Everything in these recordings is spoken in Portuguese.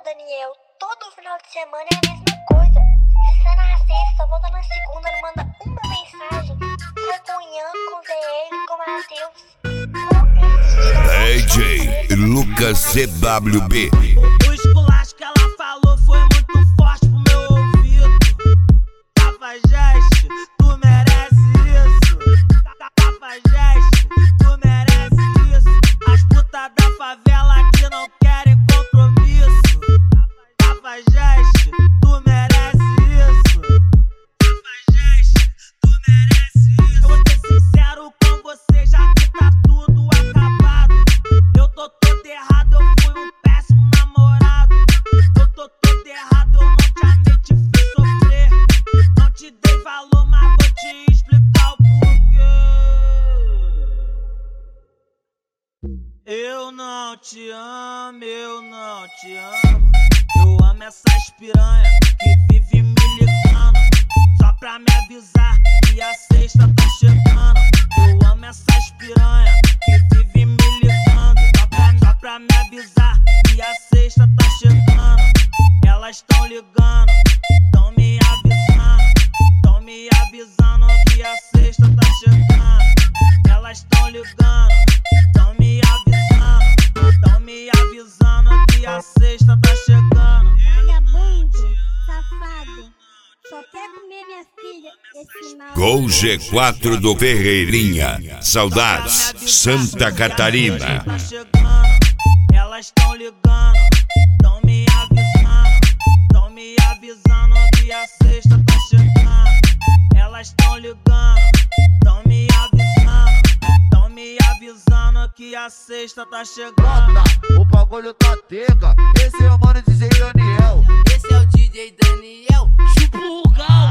Daniel, todo final de semana é a mesma coisa. Você sai na sexta, volta na segunda, não manda uma mensagem. Sai com o Ian, com o ZL, com o Matheus. DJ Lucas CWB. O esculacho que ela falou foi muito forte pro meu ouvido. Cafajeste, tu merece isso. Cafajeste, tu merece isso. As putas da favela que não querem compromisso. Cafajeste, tu merece isso. Cafajeste, tu merece isso. Eu vou ser sincero com você, já que tá tudo acabado. Eu tô todo errado, eu fui um péssimo namorado. Eu tô todo errado, eu não te amei, te fiz sofrer. Não te dei valor, mas vou te explicar o porquê. Eu não te amo, eu não te amo. Eu amo essas piranha que vive me ligando só pra me avisar que a sexta tá chegando. Eu amo essas piranha que vive me ligando só pra me avisar que a sexta tá chegando. Elas tão ligando, tão me avisando que a sexta tá chegando. Elas tão ligando, tão me avisando que a sexta tá chegando. Vagabundo, safado, só quer comer minha filha, esse mal. Gol G4 do Ferreirinha. Saudades, Santa Catarina. Tá chegando, elas tão ligando, tão me avisando que a sexta tá chegando. Elas tão ligando, tão me avisando que a sexta tá chegando. O bagulho tá tega, esse é o mano DJ Daniel. Esse é o DJ Daniel. Chupa o gal,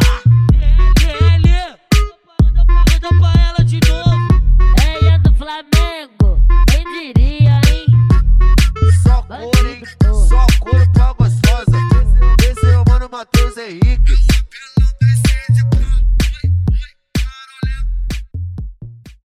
manda pra ela de novo. É do Flamengo, quem diria, hein? Só cor, hein? Só cor pra gostosa. Esse é o mano Matheus Henrique.